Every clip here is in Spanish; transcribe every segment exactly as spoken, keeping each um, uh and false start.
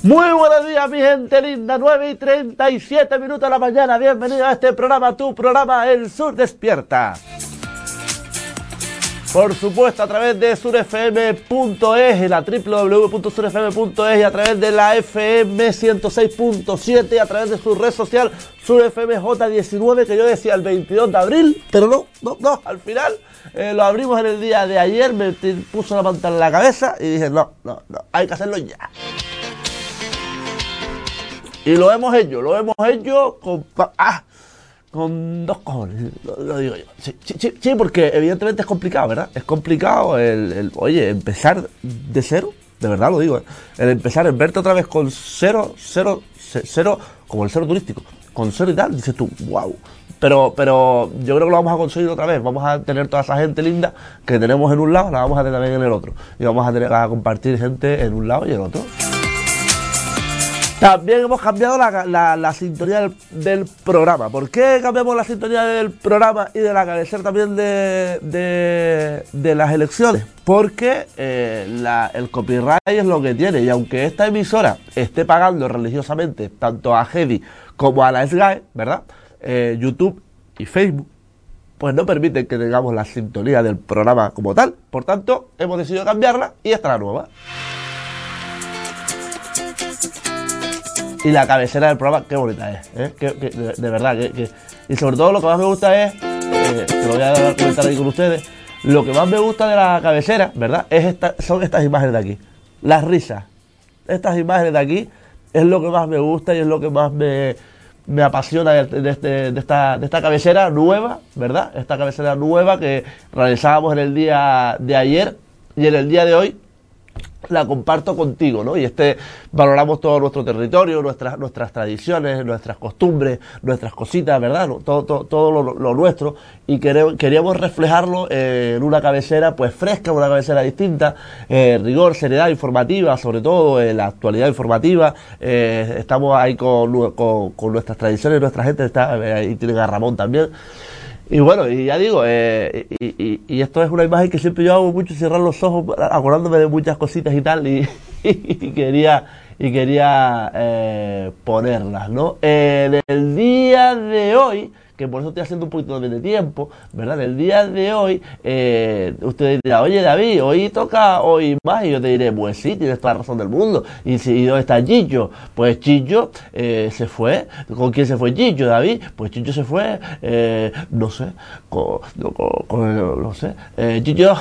Muy buenos días, mi gente linda, nueve y treinta y siete minutos de la mañana. Bienvenido a este programa, tu programa El Sur Despierta. Por supuesto, a través de sur f m punto e s, la w w w punto sur f m punto e s, y a través de la F M ciento seis punto siete, y a través de su red social Sur F M J diecinueve, que yo decía el veintidós de abril, pero no, no, no, al final eh, lo abrimos en el día de ayer, me puso la manta en la cabeza y dije, no, no, no, hay que hacerlo ya. Y lo hemos hecho, lo hemos hecho con... ¡Ah! Con dos cojones, lo, lo digo yo. Sí, sí, sí, porque evidentemente es complicado, ¿verdad? Es complicado el, el, oye, empezar de cero, de verdad lo digo, ¿eh? El empezar, el verte otra vez con cero, cero, cero, como el cero turístico, con cero y tal, dices tú, wow. Pero, pero yo creo que lo vamos a conseguir otra vez. Vamos a tener toda esa gente linda que tenemos en un lado, la vamos a tener también en el otro. Y vamos a tener a compartir gente en un lado y en el otro. También hemos cambiado la, la, la sintonía del, del programa. ¿Por qué cambiamos la sintonía del programa y de la cabecera también de, de, de las elecciones? Porque eh, la, el copyright es lo que tiene. Y aunque esta emisora esté pagando religiosamente tanto a Heavy como a la S G A E, ¿verdad? Eh, YouTube y Facebook, pues no permiten que tengamos la sintonía del programa como tal. Por tanto, hemos decidido cambiarla y esta es la nueva. Y la cabecera del programa, qué bonita es, ¿eh? que, que, de, de verdad. Que, que, y sobre todo lo que más me gusta es, eh, que lo voy a comentar ahí con ustedes, lo que más me gusta de la cabecera, ¿verdad? Es esta, son estas imágenes de aquí, las risas. Estas imágenes de aquí es lo que más me gusta y es lo que más me, me apasiona de, de, este, de, esta, de esta cabecera nueva, ¿verdad? Esta cabecera nueva que realizábamos en el día de ayer y en el día de hoy la comparto contigo, ¿no? Y este valoramos todo nuestro territorio, nuestras nuestras tradiciones, nuestras costumbres, nuestras cositas, ¿verdad? Todo todo, todo lo, lo nuestro, y queremos, queríamos reflejarlo eh, en una cabecera pues fresca, una cabecera distinta, eh, rigor, seriedad informativa, sobre todo eh, la actualidad informativa. Eh, estamos ahí con, con, con nuestras tradiciones, nuestra gente está eh, ahí, tienen a Ramón también. Y bueno, y ya digo, eh, y, y, y esto es una imagen que siempre yo hago mucho, cerrar los ojos, acordándome de muchas cositas y tal, y, y quería, y quería eh, ponerlas, ¿no? En el día de hoy, que por eso estoy haciendo un poquito de tiempo, ¿verdad? En el día de hoy, eh, usted dirá, oye David, hoy toca hoy más, y yo te diré, pues sí, tienes toda la razón del mundo. Y si ¿dónde está Chicho? Pues Chicho eh, se fue. ¿Con quién se fue Chicho, David? Pues Chicho se fue, eh, no sé, con, con, con no sé, eh, Chicho...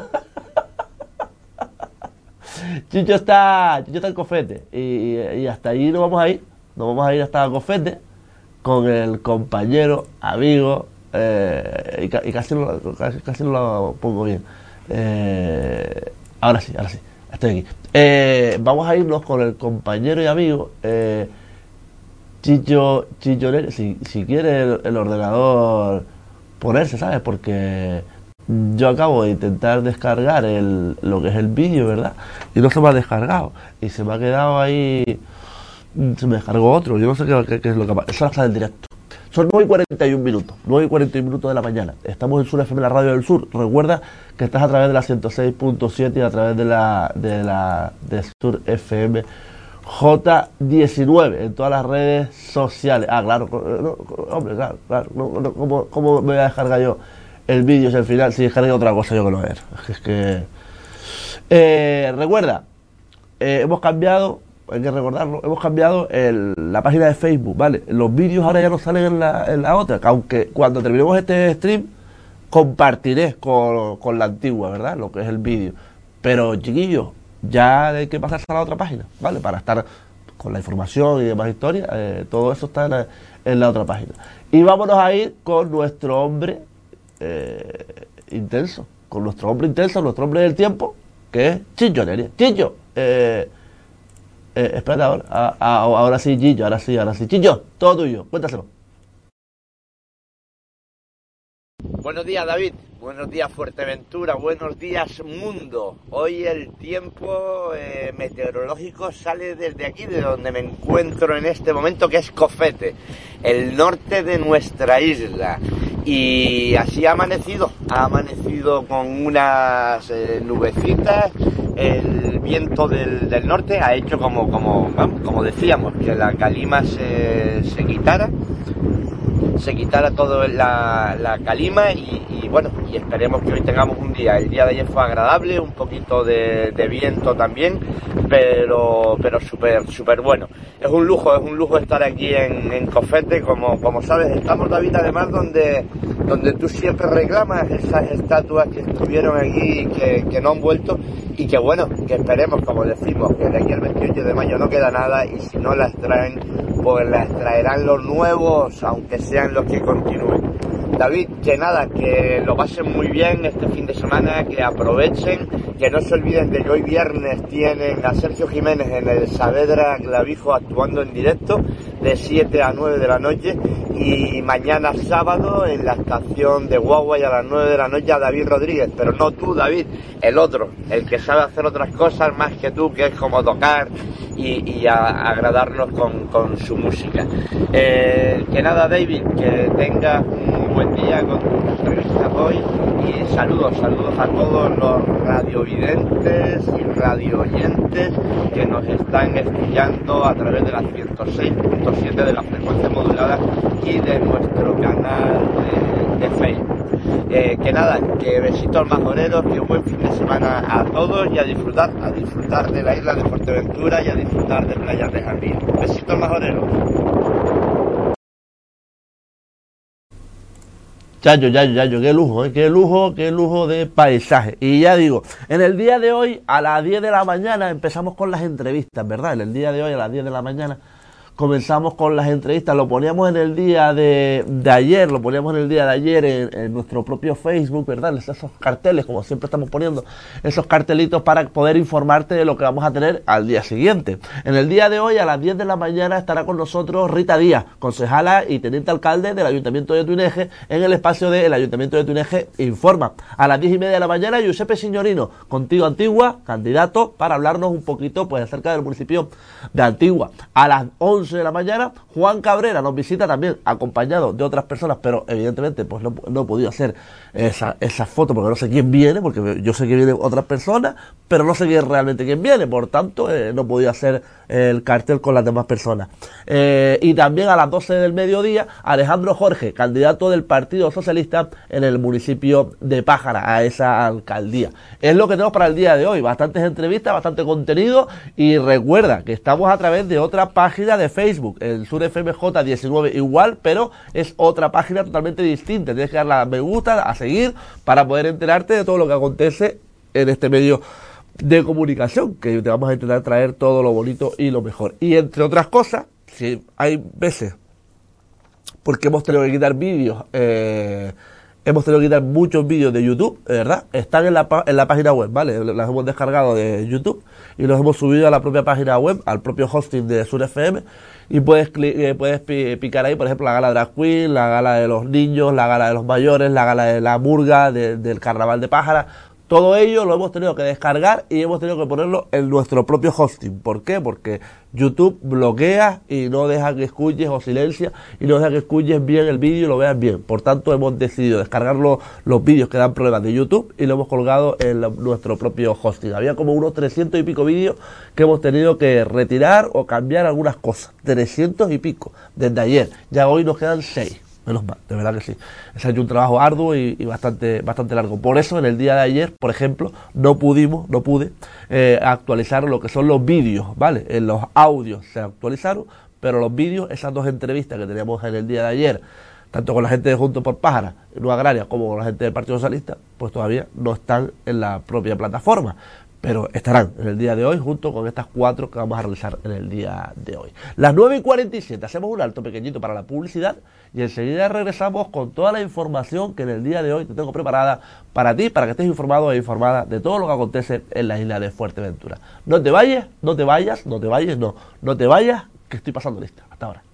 Chicho está, Chicho está en Cofete, y, y hasta ahí nos vamos a ir, nos vamos a ir hasta Cofete, con el compañero, amigo, eh, y, y casi, no, casi, casi no lo pongo bien. Eh, ahora sí, ahora sí, estoy aquí. Eh, vamos a irnos con el compañero y amigo, eh, Chicho, Chicho, si, si quiere el, el ordenador ponerse, ¿sabes? Porque yo acabo de intentar descargar el, lo que es el vídeo, ¿verdad? Y no se me ha descargado, y se me ha quedado ahí... Se me descargó otro, yo no sé qué, qué, qué es lo que pasa. Eso está del directo. Son nueve y cuarenta y un minutos, nueve y cuarenta y un minutos de la mañana. Estamos en Sur F M, la radio del sur. Recuerda que estás a través de la ciento seis punto siete y a través de la de la de Sur F M J diecinueve en todas las redes sociales. Ah, claro, no, hombre, claro, claro. No, no, ¿cómo, ¿Cómo me voy a descargar yo el vídeo si al final, si descargué otra cosa yo que no ver? Es que... Eh, recuerda, eh, hemos cambiado... Hay que recordarlo, hemos cambiado el, la página de Facebook, ¿vale? Los vídeos ahora ya no salen en la, en la otra, aunque cuando terminemos este stream compartiré con, con la antigua, ¿verdad? Lo que es el vídeo. Pero, chiquillos, ya hay que pasarse a la otra página, ¿vale? Para estar con la información y demás historias, eh, todo eso está en la, en la otra página. Y vámonos a ir con nuestro hombre eh, intenso, con nuestro hombre intenso, nuestro hombre del tiempo, que es Chicho Neria. Chicho, eh... Eh, espérate ahora, a, a, ahora sí, Gillo, ahora sí, ahora sí. Gillo, todo tuyo, cuéntaselo. Buenos días, David. Buenos días, Fuerteventura. Buenos días, mundo. Hoy el tiempo eh, meteorológico sale desde aquí, de donde me encuentro en este momento, que es Cofete, el norte de nuestra isla. Y así ha amanecido. Ha amanecido con unas eh, nubecitas el viento del, del norte ha hecho como, como, como decíamos, que la calima se, se quitara, se quitara todo la, la calima y, y bueno, y esperemos que hoy tengamos un día. El día de ayer fue agradable, un poquito de, de viento también, pero, pero súper, súper bueno. Es un lujo, es un lujo estar aquí en, en Cofete, como, como sabes, estamos, David, además donde, donde tú siempre reclamas esas estatuas que estuvieron aquí, que, que no han vuelto, y que bueno, que esperemos, como decimos, que de aquí al veintiocho de mayo no queda nada, y si no las traen, pues las traerán los nuevos, aunque sean los que continúen. David, que nada, que lo pasen muy bien este fin de semana, que aprovechen, que no se olviden de que hoy viernes tienen a Sergio Jiménez en el Saavedra Clavijo actuando en directo de siete a nueve de la noche, y mañana sábado en la estación de Huawei a las nueve de la noche a David Rodríguez, pero no tú, David, el otro, el que sabe hacer otras cosas más que tú, que es como tocar y, y a, agradarnos con, con su música. Eh, que nada, David, que tengas un buen día con tus entrevistas hoy, y saludos, saludos a todos los radiovidentes y radioyentes que nos están escuchando a través de la ciento seis punto siete de la frecuencia modulada y de nuestro canal de, de Facebook. Eh, que nada, que besitos majoreros, que buen fin de semana a todos, y a disfrutar, a disfrutar de la isla de Fuerteventura y a disfrutar de playas de Jandía. Besitos majoreros. Yayo, yayo, yayo, qué lujo, ¿eh? qué lujo, qué lujo de paisaje. Y ya digo, en el día de hoy a las diez de la mañana empezamos con las entrevistas, ¿verdad? En el día de hoy a las diez de la mañana comenzamos con las entrevistas. Lo poníamos en el día de, de ayer, lo poníamos en el día de ayer en, en nuestro propio Facebook, ¿verdad? Esos carteles, como siempre estamos poniendo, esos cartelitos para poder informarte de lo que vamos a tener al día siguiente. En el día de hoy, a las diez de la mañana, estará con nosotros Rita Díaz, concejala y teniente alcalde del Ayuntamiento de Tuineje, en el espacio del Ayuntamiento de Tuineje Informa. A las diez y media de la mañana, Giuseppe Signorino, Contigo Antigua, candidato, para hablarnos un poquito pues acerca del municipio de Antigua. A las once de la mañana, Juan Cabrera nos visita también, acompañado de otras personas, pero evidentemente pues no, no he podido hacer esa, esa foto porque no sé quién viene, porque yo sé que vienen otras personas, pero no sé quién realmente quién viene, por tanto eh, no he podido hacer el cartel con las demás personas. Eh, y también a las doce del mediodía, Alejandro Jorge, candidato del Partido Socialista en el municipio de Pájara, a esa alcaldía. Es lo que tenemos para el día de hoy, bastantes entrevistas, bastante contenido, y recuerda que estamos a través de otra página de Facebook, el Sur F M J diecinueve igual, pero es otra página totalmente distinta. Tienes que darle a me gusta, a seguir, para poder enterarte de todo lo que acontece en este medio de comunicación, que te vamos a intentar traer todo lo bonito y lo mejor. Y entre otras cosas, si hay veces, porque hemos tenido que quitar vídeos, eh, hemos tenido que quitar muchos vídeos de YouTube, de verdad, están en la, en la página web, ¿vale? Las hemos descargado de YouTube y los hemos subido a la propia página web, al propio hosting de Sur F M, y puedes, eh, puedes picar ahí, por ejemplo, la gala Drag Queen, la gala de los niños, la gala de los mayores, la gala de la murga, de, del carnaval de Pájara. Todo ello lo hemos tenido que descargar y hemos tenido que ponerlo en nuestro propio hosting. ¿Por qué? Porque YouTube bloquea y no deja que escuches, o silencia, y no deja que escuches bien el vídeo y lo veas bien. Por tanto, hemos decidido descargar los, los vídeos que dan problemas de YouTube y lo hemos colgado en la, nuestro propio hosting. Había como unos trescientos y pico vídeos que hemos tenido que retirar o cambiar algunas cosas. trescientos y pico desde ayer. Ya hoy nos quedan seis. Menos mal, de verdad que sí. Es un trabajo arduo y, y bastante bastante largo. Por eso, en el día de ayer, por ejemplo, no pudimos, no pude eh, actualizar lo que son los vídeos, ¿vale? En los audios se actualizaron, pero los vídeos, esas dos entrevistas que teníamos en el día de ayer, tanto con la gente de Juntos por Pájara, Nueva Agraria, como con la gente del Partido Socialista, pues todavía no están en la propia plataforma. Pero estarán en el día de hoy junto con estas cuatro que vamos a realizar en el día de hoy. Las nueve y cuarenta y siete, hacemos un alto pequeñito para la publicidad y enseguida regresamos con toda la información que en el día de hoy te tengo preparada para ti, para que estés informado e informada de todo lo que acontece en la isla de Fuerteventura. No te vayas, no te vayas, no te vayas, no, no te vayas, que estoy pasando lista. Hasta ahora.